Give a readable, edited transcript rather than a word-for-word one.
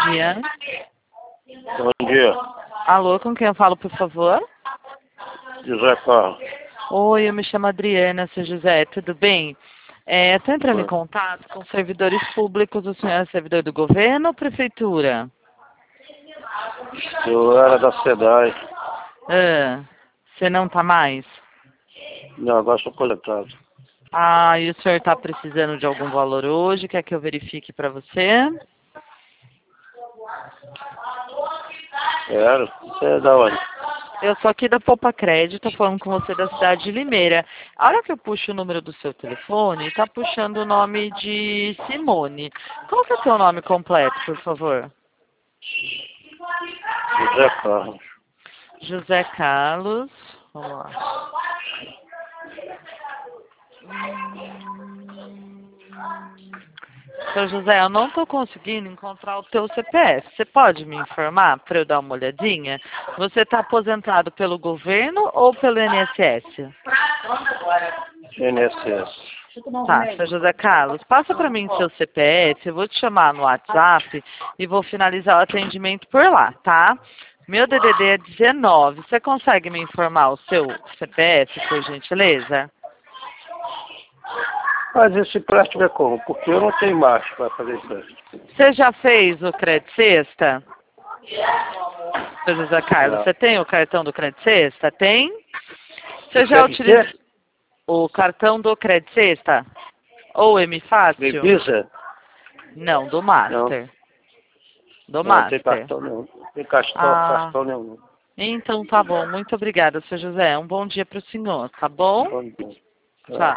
dia. Bom dia, Alô, com quem eu falo, por favor? José Carlos. Oi, eu me chamo Adriana, seu José, tudo bem? Estou entrando em Oi. contato com servidores públicos. O senhor é servidor do governo ou prefeitura? Eu era da SEDAI. Você não está mais? Não, agora sou coletado. Ah, e o senhor está precisando de algum valor hoje? Quer que eu verifique para você? Quero. Você é da onde? Eu sou aqui da Poupa Crédito, tô falando com você da cidade de Limeira. A hora que eu puxo o número do seu telefone, tá puxando o nome de Simone. Qual que é o seu nome completo, por favor? José Carlos. José Carlos. Vamos lá. Seu José, eu não estou conseguindo encontrar o teu CPF. Você pode me informar para eu dar uma olhadinha? Você está aposentado pelo governo ou pelo INSS? INSS. Tá, seu José Carlos, passa para mim seu CPF, eu vou te chamar no WhatsApp e vou finalizar o atendimento por lá, tá? Meu DDD é 19. Você consegue me informar o seu CPF, por gentileza? Mas esse empréstimo é como? Porque eu não tenho marcha para fazer empréstimo. Você já fez o Crédito Sexta? Seu José Carlos, Não. você tem o cartão do Crédito Sexta? Tem? Você já Quer utilizou dizer? o cartão do Crédito Sexta? Ou M Fácil? Visa? Não, do Não. Master. Do Não, tem Master. cartão nenhum. Tem cartão, Ah, cartão nenhum. então tá bom. Muito obrigada, seu José. Um bom dia para o senhor, tá bom? Bom dia. Tchau.